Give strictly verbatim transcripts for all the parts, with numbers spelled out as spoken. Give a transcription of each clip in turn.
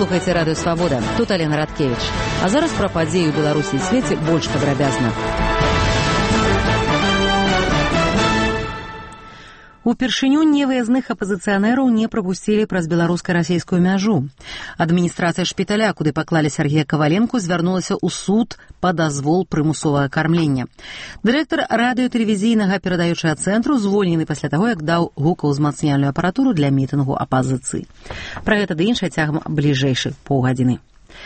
слухаеце радыё Свабода. Тут Алена Радкевіч. А зараз пра падзеі ў Беларусі і свеце больш падрабязна. Упершыню невыязных апазіцыянераў не прапусцілі праз беларуска-расейскую мяжу. Адміністрацыя шпіталя, куды паклалі Сергея Каваленку, звярнулася ў суд па дазвол прымусовага кармлення. Дырэктар радыётэлевізійнага перадаючага цэнтру звольнены пасля таго, як даў гукаўзмацняльную апаратуру для мітынгу апазіцыі. Пра гэта ды іншае цягам бліжэйшых паўгадзіны.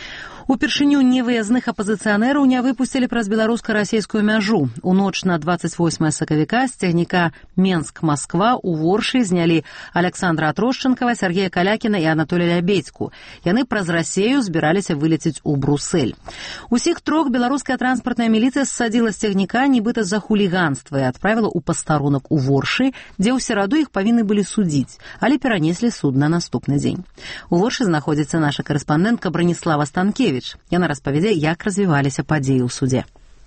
Упершыню невыязных апазіцыянераў не выпусцілі праз беларуска-расейскую мяжу. У ноч на двадцать восьмае сакавіка з цягніка Менск-Масква ў Воршы знялі Александра Атрошчынкава, Сергея Калякіна і Анатолія Лябедзьку. Яны праз Расею збіраліся вылецець у Брусэль. Усіх трох беларуская транспартная міліцыя ссадзіла з цягніка нібыта за хуліганства і адправіла ў пастарунак у Воршы, дзе ў сераду іх павінны былі судзіць, але перанеслі суд на наступны дзень. У Воршы знаходзіцца наша карэспандэнтка Браніслава Станкевіч. Яна распавядзе, як развіваліся падзеі ў судзе.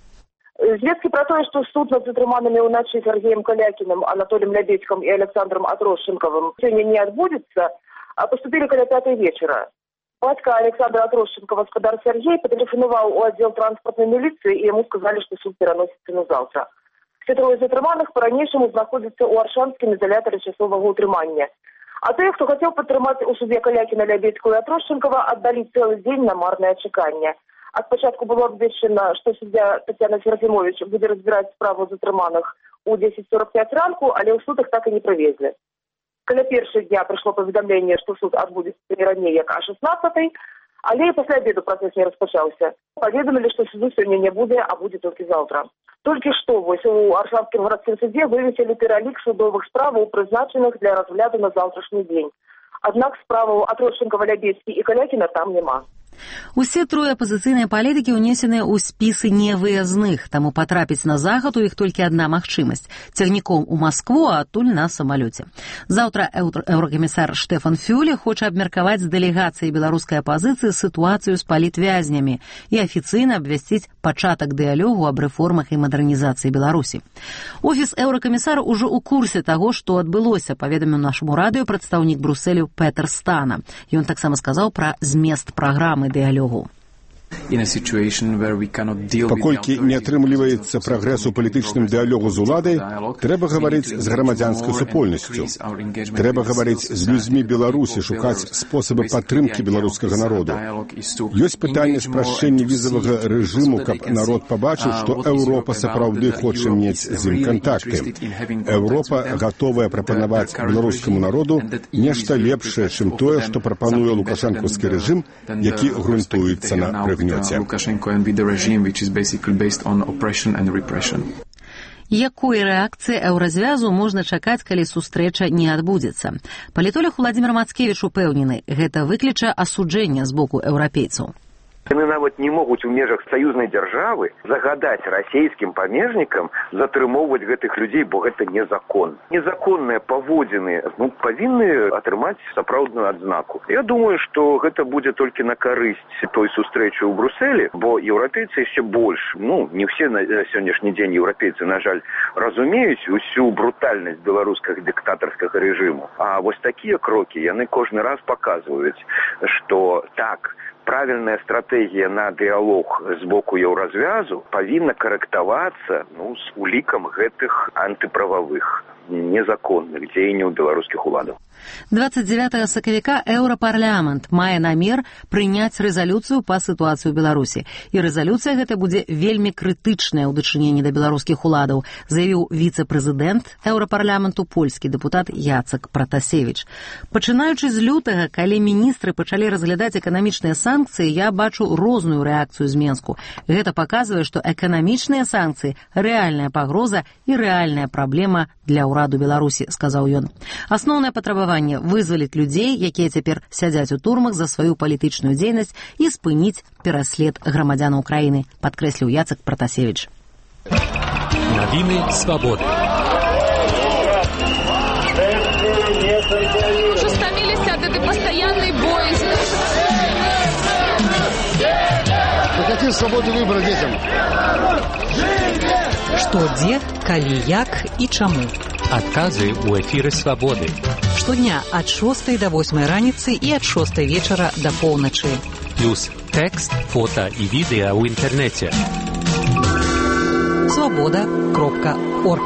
Звесткі пра тое, што суд над затрыманымі ўначы Сергеем Калякіным, Анатоліем Лябедзькам і Александром Атрошчынкавым сёння не адбудзецца, паступілі каля пятай вечара. Бацька Александра Атрошчынкава, гаспадар Сергей, патэлефанаваў у аддзел транспартнай міліцыі і яму сказалі, што суд пераносіцца на заўтра. Все трое затрыманых па-ранейшаму знаходзяцца ў аршанскім ізалятары часовага ўтрымання. А тыя, хто хацеў падтрымаць у суде Калякіна, Лябедзькую і Атрошчынкава, аддалі цэлы дзень на марнае чаканне. Ад пачатку было абвешчана, што суддзя Тацяна Серафімовіч будзе разбіраць справу затрыманых у дзесяць сорок пяць ранку, але ў суд іх так і не прывезлі. Каля першага дня прыйшло паведамленне, што суд адбудзецца не раней, як а шаснаццатай, але і пасля абеду працэс не распачаўся. Паведамілі, што суду сёння не будзе, а будзе толькі заўтра. Толькі што вось у Аршанскім гарадскім судзе вывесілі пералік судовых справаў, прызначаных для разгляду на заўтрашні дзень. Аднак справаў Атрошчынкава, Лябедзькі і Калякіна там няма. Усе трое апазіцыйныя палітыкі ўнесеныя ў спісы невыязных, таму патрапіць на захад у іх толькі адна магчымасць – цягніком у Маскву, а адтуль на самалёце. Заўтра еўракамісар Штэфан Фюле хоча абмеркаваць з дэлегацыяй беларускай апазіцыі сітуацыю з палітвязнямі і афіцыйна абвясціць пачатак дыялогу аб рэформах і мадэрнізацыі Беларусі. Офіс еўракамісара ўжо ў курсе таго, што адбылося, паведаміў нашаму радыё прадстаўнік Брусэлю Петер Стана. Ён таксама сказаў пра змест праграмы дыялогу. Паколькі не атрымліваецца прагрэс у палітычным дыялогу з уладай, трэба гаварыць з грамадзянскай супольнасцю. Трэба гаварыць з людзьмі Беларусі, шукаць спосабы падтрымкі беларускага народу. Ёсць пытанне спрашчэння візавага рэжыму, каб народ пабачыў, што Еўропа сапраўды хоча мець з ім кантакты. Еўропа гатовая прапанаваць беларускаму народу нешта лепшае, чым тое, што прапануе лукашэнкаўскі рэжым, які грунтуецца на прыгнёце. Якой рэакцыі еўразвязу можна чакаць, калі сустрэча не адбудзецца? Палітолог Владзімір Мацкевіч упэўнены, гэта выкліча асуджэння з боку еўрапейцаў. Яны нават не могуць у межах саюзнай дзяржавы загадаць расейскім памежнікам затрымоўваць гэтых людзей, бо гэта незакон. Незаконныя паводзіны ну, павінны атрымаць сапраўдную адзнаку. Я думаю, што гэта будзе толькі на карысць той сустрэчы ў Брусэлі, бо еўрапейцы яшчэ больш, ну, не ўсе на сённяшні дзень еўрапейцы, на жаль, разумеюць усю брутальнасць беларускага дыктатарскага рэжыму. А вось такія крокі яны кожны раз паказваюць, што так, правільная стратэгія на дыялог з боку еўразвязу павінна карэктавацца ну, з улікам гэтых антыправавых, незаконных дзеянняў беларускіх уладаў. двадцать девятага сакавіка Еўрапарламент мае намер прыняць рэзалюцыю па сітуацыі ў Беларусі. І рэзалюцыя гэта будзе вельмі крытычная ў дачыненні да беларускіх уладаў, заявіў віцэ-прэзідэнт Еўрапарламенту польскі дэпутат Яцек Пратасевіч. Пачынаючы з лютага, калі міністры пачалі разглядаць эканамічныя санкцыі, я бачу розную рэакцыю з Менску. Гэта паказвае, што эканамічныя санкцыі – рэальная пагроза і рэальная праблема для ўраду Беларусі, сказаў ён. Асноўнае патрабаванне вызваліць людзей, якія цяпер сядзяць у турмах за сваю палітычную дзейнасць і спыніць пераслед грамадзянаў краіны, падкрэсліў Яцек Пратасевіч. Навіны свабоды. Уже стаміліся ад этой пастаяннай боязі. Мы хотим свободы выбора детям. Што, дзе, калі, як і чаму. Адказы ў эфіры «Свабоды». Штодня ад шостай да восьмай раніцы і ад шостай вечара да поўначы. Плюс тэкст, фота і відэа ў інтэрнэце. свабода кропка орг.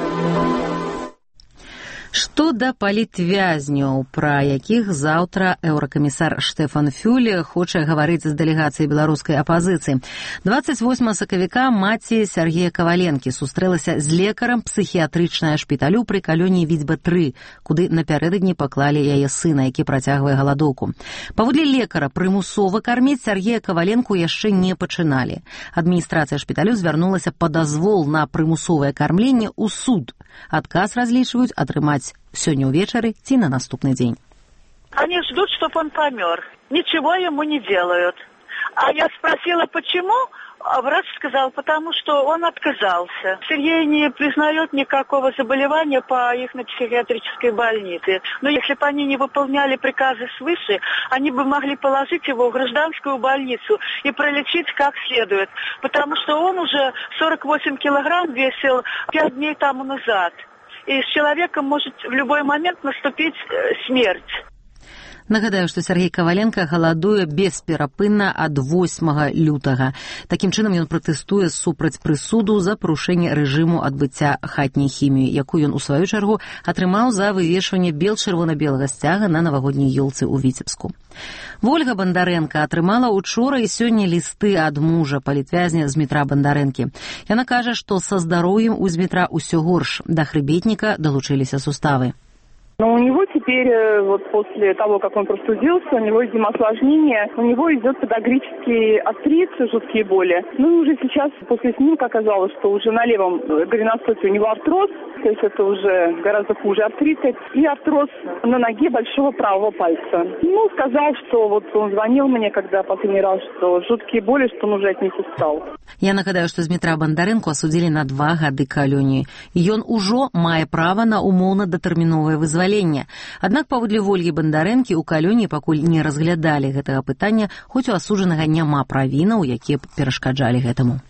Што да палітвязняў, пра якіх заўтра еўракамісар Штэфан Фюле хоча гаварыць з дэлегацыяй беларускай апазіцыі. дваццаць восьмага сакавіка маці Сяргея Каваленкі сустрэлася з лекарам псіхіятрычнага шпіталю пры калоніі Віцьба тры, куды напярэдадні паклалі яе сына, які працягвае галадоўку. Паводле лекара, прымусова карміць Сяргея Каваленку яшчэ не пачыналі. Адміністрацыя шпіталю звярнулася па дазвол на прымусовае кармленне ў суд. Адказ разлічваюць атрымаць сегодня увечері ці на наступный день. Они ждут, чтобы он помер. Ничего ему не делают. А я спросила, почему? А врач сказал, потому что он отказался. Сергей не признает никакого заболевания по их на психиатрической больнице. Но если бы они не выполняли приказы свыше, они бы могли положить его в гражданскую больницу и пролечить как следует. Потому что он уже сорок восемь килограмм весил пять дней тому назад. И с человеком может в любой момент наступить смерть. Нагадаю, што Сяргей Каваленка галадуе бесперапынна ад восьмага лютага. Такім чынам ён пратэстуе супраць прысуду за парушэнне рэжыму адбыцця хатняй хіміі, якую ён у сваю чаргу атрымаў за вывешванне бел-чырвона-белага сцяга на навагодняй ёлцы ў Віцебску. Вольга Бандарэнка атрымала учора і сёння лісты ад мужа палітвязня Змітра Бандарэнкі. Яна кажа, што са здароўем у Змітра ўсё горш. Да хрыбетніка далучыліся суставы. Но у него теперь, вот после того, как он простудился, у него идет осложнение, у него идет подагрический артрит, жуткие боли. Ну и уже сейчас, после снимка оказалось, что уже на левом голеностопе у него артроз, то есть это уже гораздо хуже артрита, и артроз на ноге большого правого пальца. Ну, сказал, что вот он звонил мне, когда последний раз, что жуткие боли, что он уже от них устал. Я нагадаю, што Змітра Бандарэнку асудзілі на два гады калоніі. Ён ужо мае права на умоўна-датэрміновае вызваленне. Аднак паводле Вольгі Бандарэнкі ў калоніі пакуль не разглядалі гэтага пытання, хоць у асуджанага няма правінаў, якія б перашкаджалі гэтаму.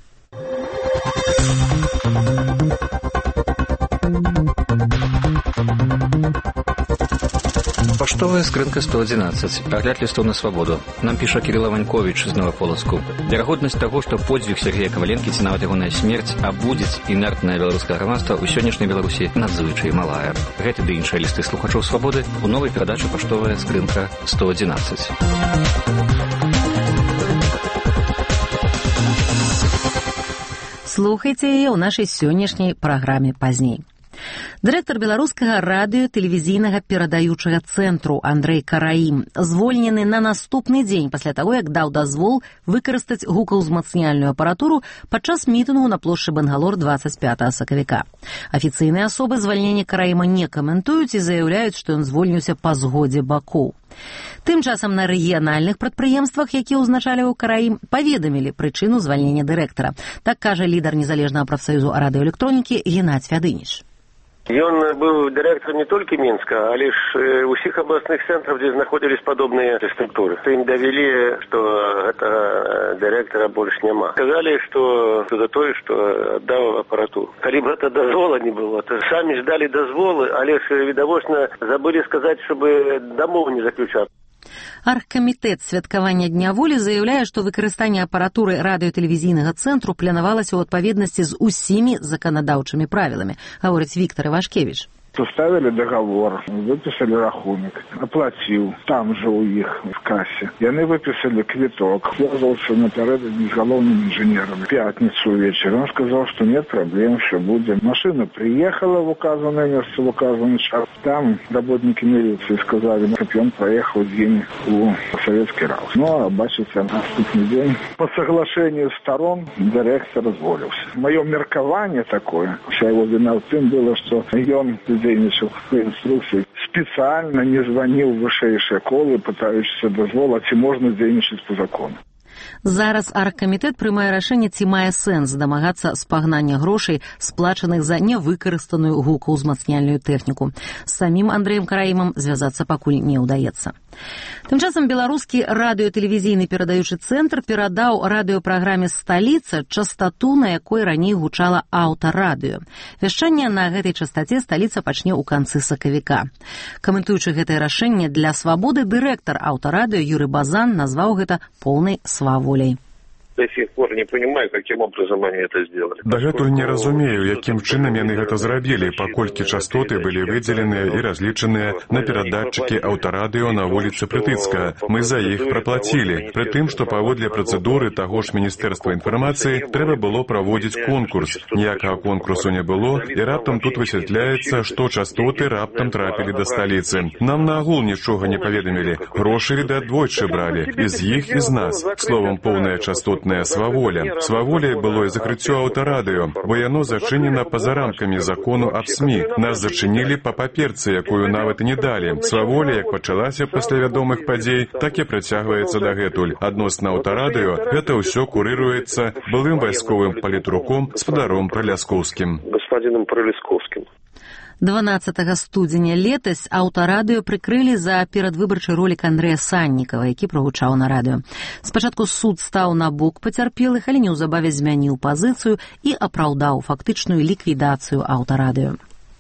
Паштовая скрынка сто адзінаццаць. Агляд лістоў на свабоду. Нам піша Кірыла Ваньковіч з Новаполацку. Верагоднасць таго, што подзвіг Сергея Каваленкі ці нават ягоная смерць абудзіць інертнае беларускае грамадства ў сённяшняй Беларусі надзвычай малая. Гэты ды іншыя лісты слухачоў свабоды у новай перадачы паштовая скрынка сто адзінаццаць. Слухайце яе ў нашай сённяшняй праграме пазней. Дырэктар беларускага радыё-тэлевізійнага перадаючага цэнтру Андрэй Караім звольнены на наступны дзень пасля таго, як даў дазвол выкарыстаць гукаўзмацняльную апаратуру падчас мітынгу на плошчы Бангалор дваццаць пятага сакавіка. Афіцыйныя асобы звальнення Караіма не каментуюць і заяўляюць, што ён звольніўся па згодзе бакоў. Тым часам на рэгіянальных прадпрыемствах, якія ўзначальваў Караім, паведамілі прычыну звальнення дырэктара. Так кажа лідар незалежнага прафсаюзу радыёэлектронікі Геннадзь Фядыніч. Ён быў дырэктарам не толькі Мінска, але ж усіх абласных цэнтраў, дзе знаходзілись падобныя структуры. Ім давялі, што гэтага дырэктара больш няма. Сказалі, што за тое, што аддаў апаратуру. Калі б гэта дазвола не было, то самі ж далі дазволы, але ж відавочна забылі сказаць, щоб дамову не заключаць. Аргкамітэт святкавання Дня волі заяўляе, што выкарыстанне апаратуры радыё-тэлевізійнага цэнтру планавалася ў адпаведнасці з усімі заканадаўчымі правіламі, гаворыць Віктор Івашкевіч. Составили договор, выписали рахунок, оплатил там же у них в кассе. И они выписали квиток, связался напередодні с головным инженером в пятницу вечером. Он сказал, что нет проблем, все будет. Машина приехала в указанное место, в указанный час. Там работники милиции сказали, чтобы он проехал день у Советский Раус. Ну, а бачите, наступный день по соглашению сторон директор разволился. Мое меркование такое, вся его вина в том было, что он дзейнічаў по інструкцыі, спецыяльна не званіў вышэйшыя колы, пытаючыся дазвола, ці можна дзейнічаць по закону. Зараз аргкамітэт прымае рашэнне, ці мае сэнс дамагацца спагнання грошай, сплачаных за нявыкарыстаную гукаўзмацняльную тэхніку. З самім Андрэем Караімам звязацца пакуль не ўдаецца. Тым часам беларускі радыётэлевізійны перадаючы цэнтр перадаў радыёпраграме «Сталіца» частату, на якой раней гучала аўтарадыё. Вяшчанне на гэтай частаце «Сталіца» пачне ў канцы сакавіка. Каментуючы гэтае рашэнне для «Свабоды», дырэктар аўтарадыё Юрый Базан назваў гэта поўнай сваволяй. До сих пор не понимаю, каким образом они это сделали. Дагэтуль не разумею, якім чынам яны гэта зрабілі, паколькі частоты былі выдзеленыя і разлічаныя на перадатчыкі аўтарадыё на вуліцы Прытыцка. Мы за іх праплацілі. Пры тым, што паводле працэдуры таго ж Міністэрства інфармацыі трэба было праводзіць конкурс. Ніякага конкурсу не было, і раптам тут высвятляецца, што частоты раптам трапілі да сталіцы. Нам наагул нічога не паведамілі. Грошы, відаць, двойчы бралі. І з іх, і з нас. Словам, поўная частотная сваволя. Сваволяй было і закрыццё аўтарадыё, бо яно зачынена па-за рамкамі закону аб СМІ. Нас зачынілі па паперцы, якую нават і не далі. Сваволя, як пачалася пасля вядомых падзей, так і працягваецца дагэтуль. Адносна аўтарадыё гэта ўсё курыруецца былым вайсковым палітруком спадаром Праляскоўскім. Господином Праляскоўскім. дванаццатага студзеня летась аўтарадыё прыкрылі за перадвыбарчы ролік Андрэя Саннікава, які прагучаў на радыё. Спачатку суд стаў на бок пацярпелых, але неўзабаве змяніў пазіцыю і апраўдаў фактычную ліквідацыю аўтарадыё.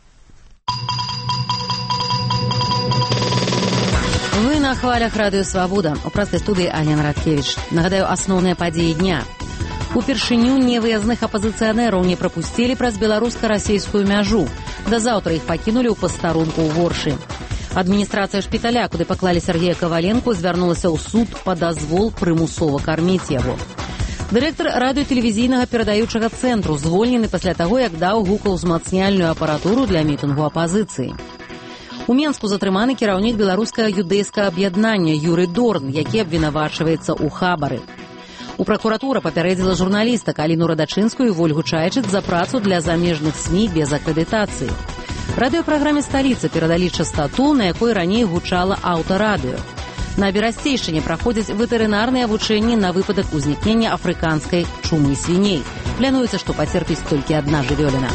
Вы на хвалях радыё «Свабода». У працай студыі Алена Радкевіч. Нагадаю, асноўныя падзеі дня. Упершыню невыязных апазіцыянераў не прапусцілі праз беларуска-расейскую мяжу. Да заўтра іх пакінулі ў пастарунку ў Воршы. Адміністрацыя шпіталя, куды паклалі Сергея Каваленку, звярнулася ў суд па дазвол прымусова карміць яго. Дырэктар радыётэлевізійнага перадаючага цэнтру звольнены пасля таго, як даў гукаўзмацняльную апаратуру для мітынгу апазіцыі. У Менску затрыманы кіраўнік беларускага юдэйскага аб'яднання Юрый Дорн, які абвінавачваецца ў хабары. У пракуратура папярэдзіла журналістак Аліну Радачынскую і Вольгу Чайчык за працу для замежных СМІ без акрэдытацыі. Радыёпраграме «Сталіца» перадалі частату, на якой раней гучала аўтарадыё. На Берасцейшчыне праходзяць ветэрынарныя вучэнні на выпадак узнікнення афрыканскай чумы свіней. Плануецца, што пацерпіць толькі адна жывёліна.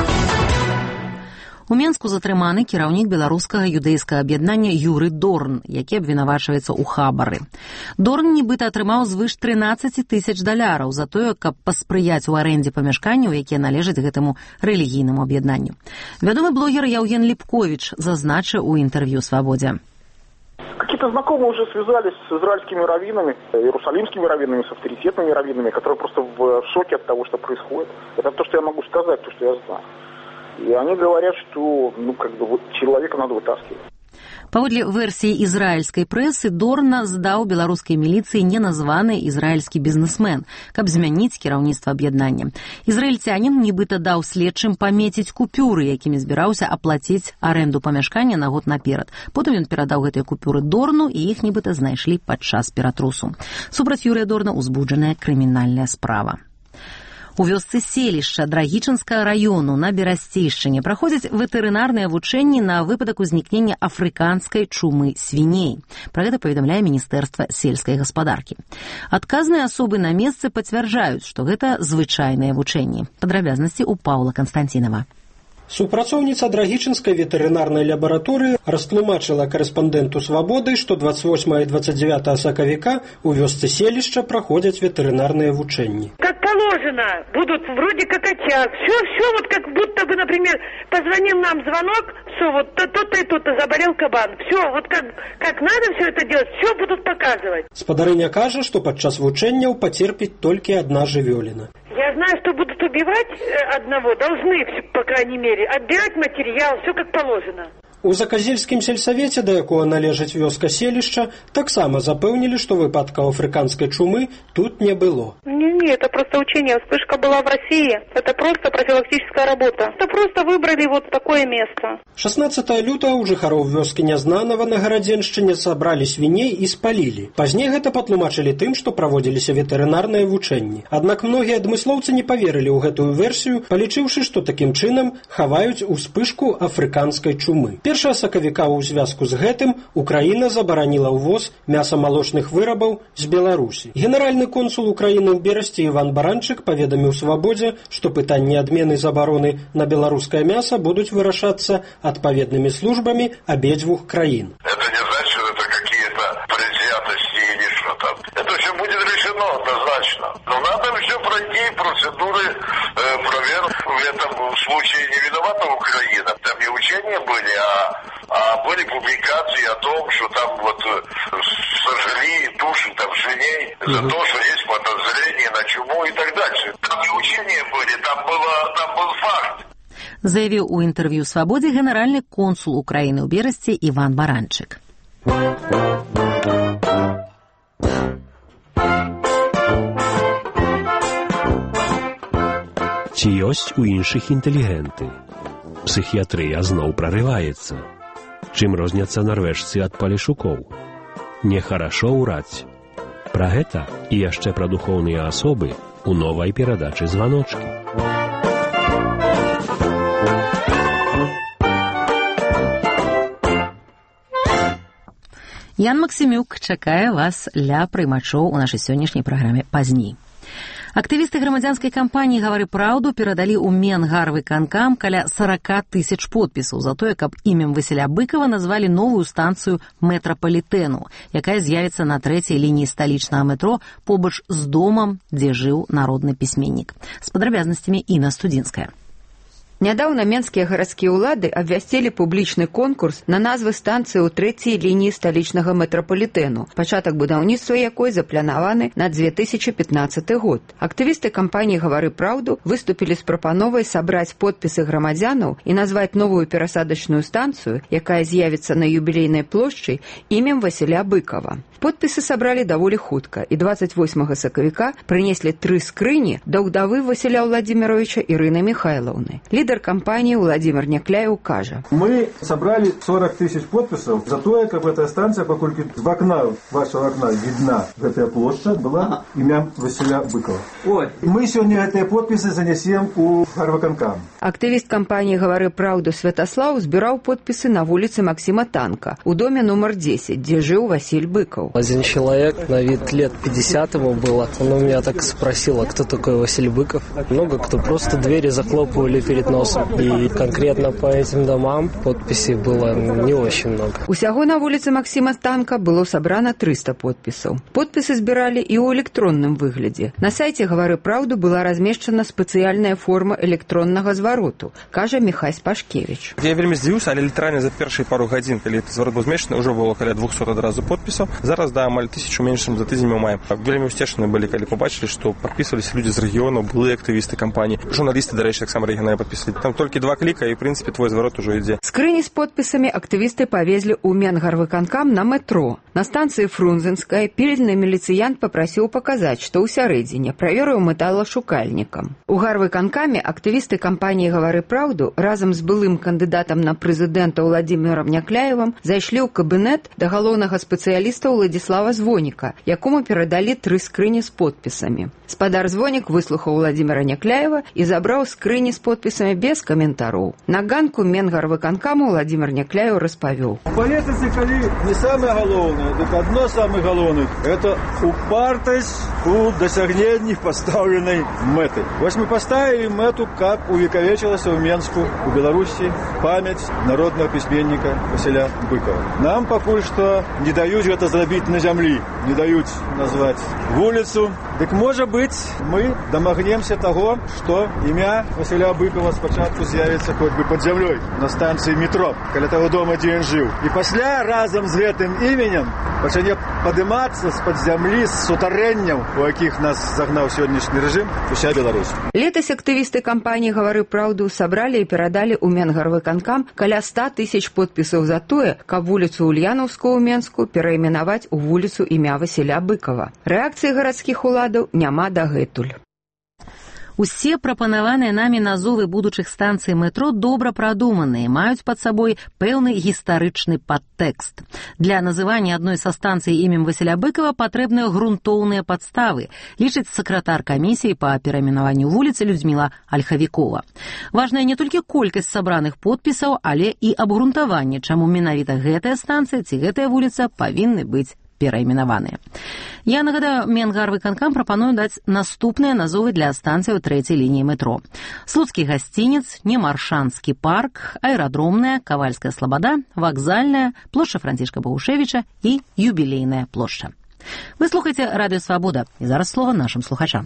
У Менску затрыманы кіраўнік беларускага юдэйскага аб'яднання Юры Дорн, які абвінавачваецца ў хабары. Дорн нібыта атрымаў звыш трынаццаць тысяч даляраў за тое, каб паспрыяць у арэндзе памяшканняў, якія належаць гэтаму рэлігійнаму аб'яднанню. Вядомы блогер Яўген Ліпковіч зазначыў у інтэрв'ю «Свабодзе». Какие-то знакомые уже связались с израильскими раввинами, иерусалимскими раввинами, с авторитетными раввинами, которые просто в шоке от того, что происходит. Это то, что я могу сказать, то, что я знаю. И они говорят, что ну, как бы, вот, человека надо вытаскивать. Паводле версіі ізраільскай прэсы, Дорна здаў беларускай міліцыі неназваны ізраільскі бізнесмен, каб змяніць кіраўніцтва аб'яднання. Ізраільцянін нібыта даў следчым памеціць купюры, якімі збіраўся аплаціць арэнду памяшкання на год наперад. Потым ён перадаў гэтыя купюры Дорну, і іх нібыта знайшлі падчас ператрусу. Супраць Юрыя Дорна ўзбуджаная крымінальная справа. У вёсцы селішча Драгічынскага раёну на Берасцейшчыне праходзяць ветэрынарныя вучэнні на выпадак узнікнення афрыканскай чумы свіней. Пра гэта паведамляе Міністэрства сельскай гаспадаркі. Адказныя асобы на месцы пацвярджаюць, што гэта звычайныя вучэнні. Падрабязнасці ў Паўла Канстанцінава. Супрацоўніца Драгічынскай ветэрынарнай лабараторыі растлумачыла карэспандэнту «Свабоды», што двадцать восьмого и двадцать девятого сакавіка у вёсцы селішча праходзяць ветэрынарныя вучэнні. Как положено, будут вроде как очаг. Все, все вот как будто бы, например, позвонил нам звонок, все, вот то-то и то-то заболел кабан. Все, вот как, как надо все это делать, все будут показывать. Спадарыня кажа, што падчас вучэнняў пацерпіць толькі адна жывёліна. Я знаю, что будут убивать одного, должны, по крайней мере, отбирать материал, все как положено. У Заказельскім сельсавеце, да якога належыць вёска селішча, таксама запэўнілі, што выпадкаў афрыканскай чумы тут не было. Не, не, это просто учение, вспышка была в России, это просто профилактическая работа. Это просто выбрали вот такое место. шаснаццатага лютага ў жыхароў вёскі Нязнанава на Гарадзеншчыне сабралі свіней і спалілі. Пазней гэта патлумачылі тым, што праводзіліся ветэрынарныя вучэнні. Аднак многія адмыслоўцы не паверылі ў гэтую версію, палічыўшы, што такім чынам хаваюць успышку афрыканскай чумы. першага сакавіка ў звязку з гэтым Украіна забараніла ўвоз мяса-малочных вырабаў з Беларусі. Генеральны консул Украіны ў Берасці Іван Баранчык паведаміў «Свабодзе», што пытанні адмены забароны на беларускае мяса будуць вырашацца адпаведнымі службамі абедзвюх краін. Это не значит, что это какие-то предвзятости или что там. Это все будет решено однозначно. Но надо все пройти процедуры э, проверок. В этом случае не виновата Украина. Там не учения были, а, а были публикации о том, что там вот сожгли туши там свиней mm-hmm. за то, что есть подозрение на чуму и так дальше. Там не учения были, там, было, там был факт. Заявіў у інтэрв'ю «Свабодзе» генеральны консул Украіны ў Берасці Іван Баранчык. Ці ёсць у іншых інтэлігенты? Псіхіятрыя зноў прарываецца. Чым розняцца нарвежцы ад палешукоў? Нехарашо ўраць. Пра гэта і яшчэ пра духоўныя асобы у новай перадачы «Званочкі». Ян Максімюк чакае вас ля прыймачоў у нашай сённяшняй праграме пазней. Актывісты грамадзянскай кампаніі «Гавары праўду» перадалі ў Менгарвыканкам каля сорок тысяч подпісаў за тое, каб імем Васіля Быкова назвалі новую станцыю метрапалітэну, якая з'явіцца на трэцяй лініі сталічнага метро побач з домам, дзе жыў народны пісьменнік. З падрабязнасцямі Інна Студзінская. Нядаўна менскія гарадскія ўлады абвясцілі публічны конкурс на назвы станцыі ў трэцяй лініі сталічнага метрапалітэну, пачатак будаўніцтва якой запланаваны на две тысячы пятнаццаты год. Актывісты кампаніі «Гавары праўду» выступілі з прапановай сабраць подпісы грамадзянаў і назваць новую перасадачную станцыю, якая з'явіцца на юбілейнай плошчы імем Васіля Быкова. Подпісы сабралі даволі хутка, і двадцать восьмага сакавіка прынеслі тры скрыні да ўдавы Васіля Владимировича Ірыны Михайловны. Лидер компании Владимир Някляев кажа. Мы собрали сорок тысяч подписов за то, как эта станция, поскольку в окна, вашего окна видна эта площадь, была имя Василя Быкова. Ой. Мы сегодня эти подписи занесем у Гарвыканкам. Активист компании «Гавары праўду» Святослав збирал подписы на улице Максима Танка, у доме номер десять, где жил Василь Быков. Один человек, на вид лет пятьдесят ему было, он у меня так спросил, а кто такой Василь Быков? Много кто просто двери захлопывали перед носом. И конкретно по этим домам подписей было не очень много. Усяго на улице Максима Танка было собрано триста подписаў. Подписы збирали и ў электронным выглядзе. На сайте «Гавары праўду» была размешчана спецыяльная форма электроннага звароту, кажа Михай Спашкевич. Я вельмі здзіўся, але літаральна за першыя пару гадзін, калі этот зварот быў змешчаны, уже было каля двухсот адразу подпісаў. Зараз да амаль тысячу меншым за тыдзень мы маем. Вельмі ўсцешаны былі, калі побачылі, што падпісваліся людзі з рэгіёнаў, былыя актывісты кампаніі. Журналісты, дарэчы, таксама рэгіональна падпісвалі. Там толькі два кліка, і, в прынцыпе, твой зварот ужо ідзе. Скрыні з подпісамі актывісты павезлі ў Менгарвыканкам на метро. На станцыі Фрунзенская пільны міліцыянт папрасіў паказаць, што ўсярэдзіне праверыў металашукальнікам. У Гарвыканкаме актывісты кампаніі «Гавары праўду» разам з былым кандыдатам на прэзідэнта Владимиром Някляевым зайшлі ў кабінет да галоўнага спецыяліста Владислава Звоніка, якому перадалі тры скрыні з подпісамі. Спадар Звонік выслухаў Владимира Някляева і забраў скрыні з подпісамі без каментароў. На ганку Менгарвыканкаму Владимир Някляев распавёў. У палітыцы, калі не самае галоўнае, дык адно з самых галоўных – это упартасць у дасягненні пастаўленай мэты. Вось мы паставілі мэту, каб увекавечылася ў Менску, у Беларусі, памяць народнага пісьменніка Васіля Быкова. Нам пакуль што не даюць гэта зрабіць на зямлі, не даюць назваць вуліцу. Дык, можа быць, мы дамагнемся таго, што імя Васіля Быкова спачатку з'явіцца хоць бы пад зямлёй на станцыі метро, каля таго дома, дзе ён жыў. І пасля разам з гэтым іменем пачне падымацца з-пад зямлі, з сутарэнняў, у якіх нас загнаў сённяшні рэжым, уся Беларусь. Летась актывісты кампаніі «Гавары праўду» сабралі і перадалі ў Менгарвыканкам каля ста тысяч подпісаў за тое, каб вуліцу Ульянаўскую ў Менску перайменаваць у вуліцу імя Васіля Быкова. Рэакцыі гарадскіх уладаў няма дагэтуль. Усе прапанаваныя намі назовы будучых станцый метро добра прадуманыя, маюць пад сабой пэўны гістарычны падтэкст. Для называння адной са станцый імем Васіля Быкова патрэбныя грунтоўныя падставы, лічыць сакратар камісіі па перайменаванню вуліцы Людміла Альхавікова. Важная не толькі колькасць сабраных подпісаў, але і абгрунтаванне, чаму менавіта гэтая станцыя ці гэтая вуліца павінны быць перайменаваныя. Я нагадаю, Менгарвыканкам прапаную даць наступныя назовы для станцый у трэцяй лініі метро. Слуцкі гасцінец, Немаршанскі парк, аэрадромная, Кавальская слабада, вакзальная, плошча Францішка Багушевіча і юбілейная плошча. Вы слухаеце Радыё Свабода, і зараз слова нашим слухачам.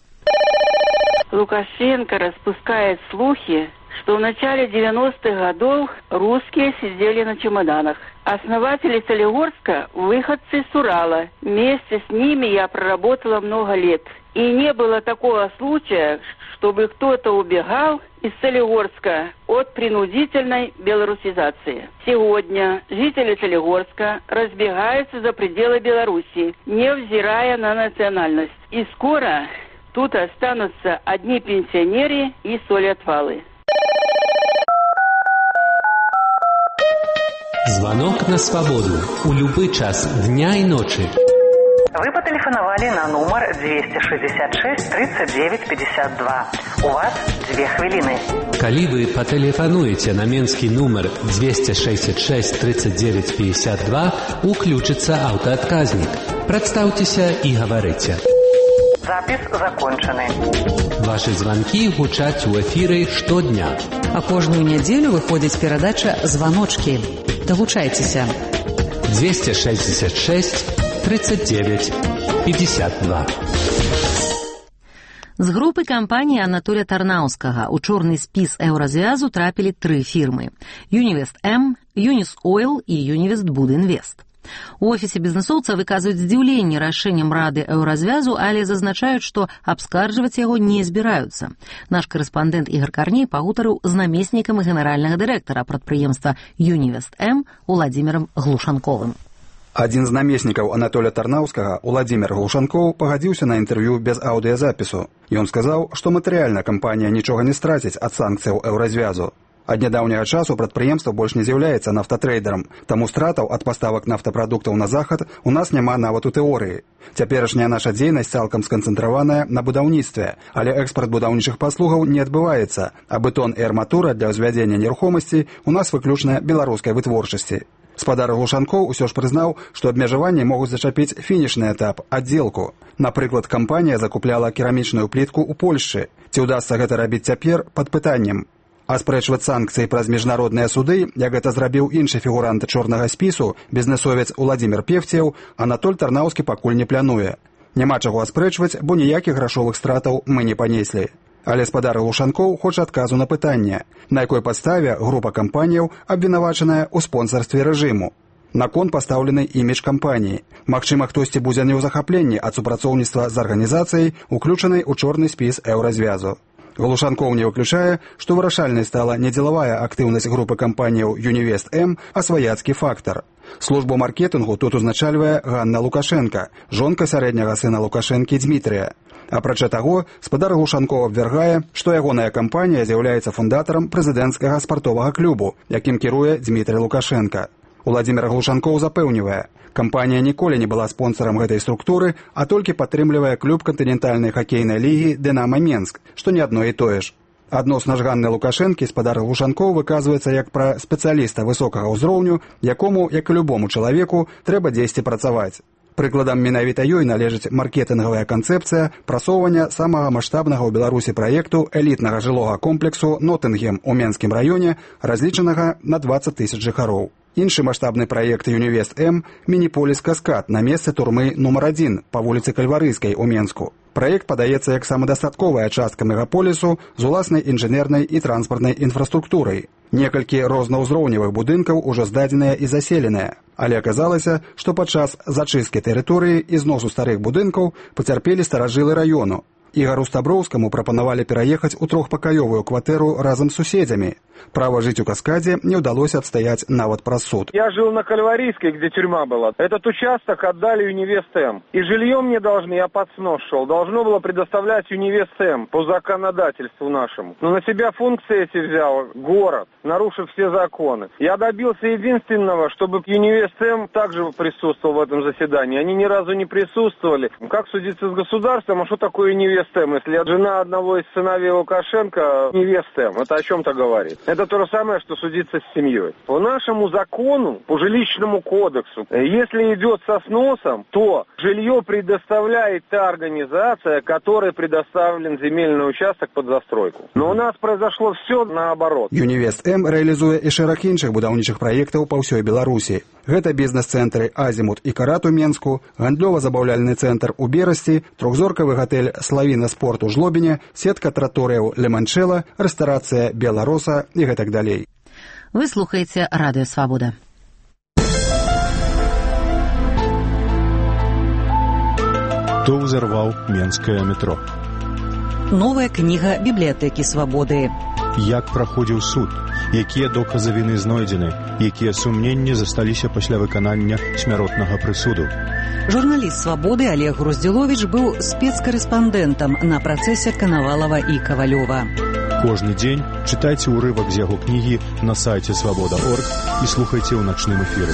Лукашенко распускает слухи, что в начале девяностых годов русские сидели на чемоданах. Основатели Солигорска – выходцы с Урала. Вместе с ними я проработала много лет. И не было такого случая, чтобы кто-то убегал из Солигорска от принудительной белорусизации. Сегодня жители Солигорска разбегаются за пределы Беларуси, невзирая на национальность. И скоро тут останутся одни пенсионеры и солеотвалы. Звонок на свободу. У любой час дня и ночи. Вы потелефоновали на номер двести шестьдесят шесть тридцать девять пятьдесят два. У вас две хвилины. Коли вы потелефонуете на менский номер двести шестьдесят шесть тридцать девять пятьдесят два, уключится автоотказник. Представьтесь и говорите. Запись закончены. Ваши звонки гучаць у эфиры штодня. А кожную неделю выходит передача «Звоночки». Долучайтеся. двести шестьдесят шесть тридцать девять пятьдесят два. З групы кампаніі Анатолія Тарнаўскага ў чорны спіс еўразвязу трапілі тры фірмы – Юнівест М, Юніс Ойл і Юнівест Будінвест. У офісе бізнесоўца выказваюць здзіўленне рашэннем рады еўразвязу, але зазначаюць, што абскарджваць яго не збіраюцца. Наш корэспандэнт Ігор Карней пагутарыў з намеснікам генеральнага дырэктара прадпрыемства Юнівест М Уладзімірам Глушанковым. Адзін з намеснікаў Анатолія Тарнаўскага, Уладзімір Глушанкоў, пагадзіўся на інтэрв'ю без аўдыязапісу. Ён сказаў, што матэрыяльна кампанія нічога не страціць ад санкцыяў еўразвязу. Ад нядаўняга часу прадпрыемства больш не з'яўляецца нафтатрейдерам, таму стратаў ад паставак нафтапрадуктаў на захад у нас няма нават у тэорыі. Цяперашняя наша дзейнасць цалкам сканцэнтраваная на будаўніцтве, але экспарт будаўнічых паслугаў не адбываецца, а бетон і арматура для ўзвядзення нерухомасці у нас выключна беларускай вытворчасці. Спадар Глушанкоў усё ж прызнаў, што абмежаванні могуць зачапіць фінішны этап, аддзелку. Напрыклад, кампанія закупляла керамічную плітку ў Польшчы. Ці ўдасца гэта рабіць цяпер, пад пытаннем. Аспрэчваць санкцыі праз міжнародныя суды, як гэта зрабіў іншы фігурант чорнага спісу, бізнесовец Уладзімір Певцеў, Анатоль Тарнаўскі пакуль не плануе. Няма чаго аспрэчваць, бо ніякіх грашовых стратаў мы не панеслі. Але спадар Глушанкоў хоча адказу на пытанне, на якой падставе група кампаніяў абвінавачаная ў спонсарстве рэжыму. Наконт пастаўлены імідж кампаніі. Магчыма, хтосьці будзе не ў захапленні ад супрацоўніцтва з арганізацыяй, уключанай у чорны спіс еўразвязу. Глушанкоў не выключае, што вырашальнай стала не дзелавая актыўнасць групы кампаніяў Юнівест М, а сваяцкі фактар. Службу маркетынгу тут узначальвае Ганна Лукашенка, жонка сярэдняга сына Лукашэнкі Дзмітрыя. Апрача таго, спадар Глушанкоў абвяргае, што ягоная кампанія з'яўляецца фундатарам прэзідэнцкага спартовага клубу, якім кіруе Дзмітрый Лукашенка. Уладзімір Глушанкоў запэўнівае, кампанія ніколі не была спонсарам гэтай структуры, а толькі падтрымлівае клуб кантынентальнай хакейнай лігі «Дынама Менск», што не адно і тое ж. Адносна ж Ганны Лукашэнкі спадар Глушанкоў выказваецца як пра спецыяліста высокага ўзроўню, якому, як і любому чалавеку, трэба дзесьці працаваць. Прыкладам менавіта ёй належыць маркетынгавая канцэпцыя прасоўвання самага маштабнага ў Беларусі праекту элітнага жылога комплексу «Ноттынгем» у Менскім раёне, разлічанага на дваццаць тысяч жыхароў. Іншы маштабны праект «Юнівест М» – мініполіс «Каскад» на месцы турмы нумар адзін па вуліцы Кальварыйскай у Менску. Праект падаецца як самадастатковая частка мегаполісу з уласнай інжынернай і транспартнай інфраструктурай. Некалькі рознаўзроўневых будынкаў ужо здадзеныя і заселеныя. Але аказалася, што падчас зачысткі тэрыторыі і зносу старых будынкаў пацярпелі старажылы раёну. Ігару Стаброўскаму прапанавалі пераехаць у трохпакаёвую кватэру разам з суседзямі. Право жить у Каскаде не удалось отстоять навод праз суд. Я жил на Кальварийской, где тюрьма была. Этот участок отдали Юнивест М. И жилье мне должны, я под снос шел, должно было предоставлять Юнивест М по законодательству нашему. Но на себя функции эти взял город, нарушив все законы. Я добился единственного, чтобы Юнивест М также присутствовал в этом заседании. Они ни разу не присутствовали. Как судиться с государством? А что такое Юнивест М? Если жена одного из сыновей Лукашенко Юнивест М, это о чем-то говорит. Это то же самое, что судиться с семьей. По нашему закону, по жилищному кодексу, если идет со сносом, то жилье предоставляет та организация, которой предоставлен земельный участок под застройку. Но у нас произошло все наоборот. Юнивест М рэалізуе і шэраг іншых будаўнічых праектаў па ўсёй Беларусі. Гэта бізнес-цэнтры «Азімут» і «Карат» у Менску, гандлёва-забаўляльны цэнтр у Берасці, трохзоркавы гатэль «Славіна Спорт» у Жлобіне, сетка траторыяў «Леманчэла», рэстарацыя «Белароса» і гэтак далей. Вы слухаеце Радыё Свабода. Хто ўзарваў менскае метро? Новая кніга бібліятэкі Свабоды. Як праходзіў суд? Якія доказы віны знойдзены? Якія сумненні засталіся пасля выканання смяротнага прысуду? Журналіст «Свабоды» Олег Груздзіловіч быў спецкарэспандэнтам на працэсе Канавалова і Кавалёва. Кожны дзень чытайце ўрывак з яго кнігі на сайце свабода точка орг і слухайце ў начным эфіры.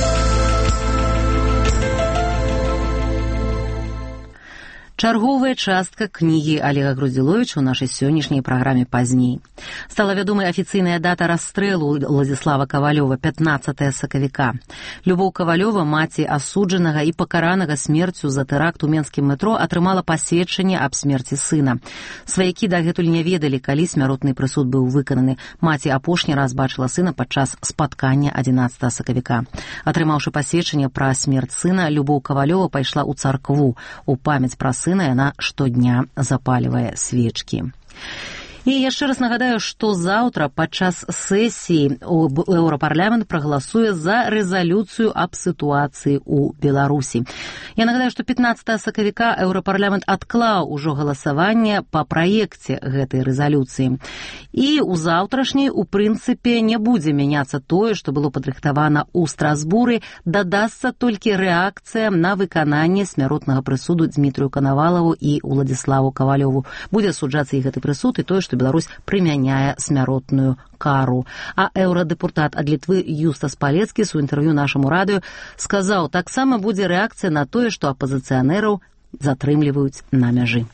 Чарговая частка кнігі Олега Груздзіловіча ў нашай сённяшняй праграме пазней. Стала вядомай афіцыйная дата расстрэлу Уладзіслава Кавалёва пятнаццатага сакавіка. Любоў Кавалёва, маці асуджанага і пакаранага смерцю за тэракт у менскім метро, атрымала пасведчанне аб смерці сына. Сваякі дагэтуль не ведалі, калі смяротны прысуд быў выкананы. Маці апошні раз бачыла сына падчас спаткання адзінаццатага сакавіка. Атрымаўшы пасведчанне пра смерць сына, Любоў Кавалёва пайшла ў царкву. У памяць пра сына яна штодня запальвае свечкі. І яшчэ раз нагадаю, што заўтра падчас сесіі Еўрапарламент прагаласуе за рэзалюцыю аб сітуацыі ў Беларусі. Я нагадаю, што пятнаццатага сакавіка Еўрапарламент адклаў ужо галасаванне па праекце гэтай рэзалюцыі. І ў заўтрашняй, у прынцыпе, не будзе мяняцца тое, што было падрыхтавана ў Страсбуры, дадасца толькі рэакцыя на выкананне смяротнага прысуду Дзмітрыю Канавалаву і Уладзіславу Кавалёву. Будзе асуджацца і гэты прысуд, і тое, што Беларусь прымяняе смяротную кару. А еўрадэпутат ад Літвы Юстас Палецкі у інтэрв'ю нашаму радыё сказаў, таксама будзе рэакцыя на тое, што апазіцыянераў затрымліваюць на мяжы.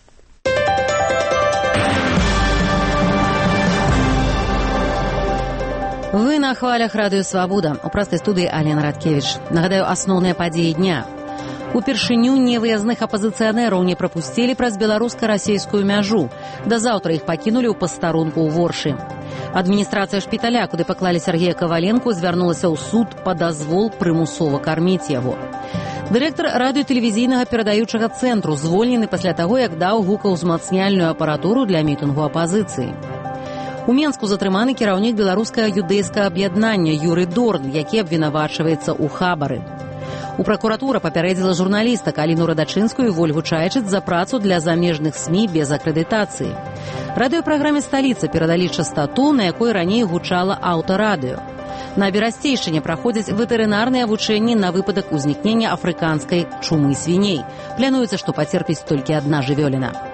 Вы на хвалях Радыё Свабода. У простай студыі Алена Радкевіч. Нагадаю, асноўныя падзеі дня. Упершыню невыязных апазіцыянераў не прапусцілі праз беларуска-расейскую мяжу. Да заўтра іх пакінулі ў пастарунку ў Воршы. Адміністрацыя шпіталя, куды паклалі Сергея Каваленку, звярнулася ў суд па дазвол прымусова карміць яго. Дырэктар радыётэлевізійнага перадаючага цэнтру звольнены пасля таго, як даў гукаўзмацняльную апаратуру для мітынгу апазіцыі. У Менску затрыманы кіраўнік беларускага юдэйскага аб'яднання Юрый Дорн, які абвінавачваецца ў хабары. У пракуратура папярэдзіла журналістак Аліну Радачынскую і Вольгу Чайчыц за працу для замежных СМІ без акрэдытацыі. Радыёпраграме «Сталіца» перадалі частату, на якой раней гучала аўтарадыё. На Берасцейшчыне праходзяць ветэрынарныя вучэнні на выпадак узнікнення афрыканскай чумы свіней. Плануецца, што пацерпіць толькі адна жывёліна.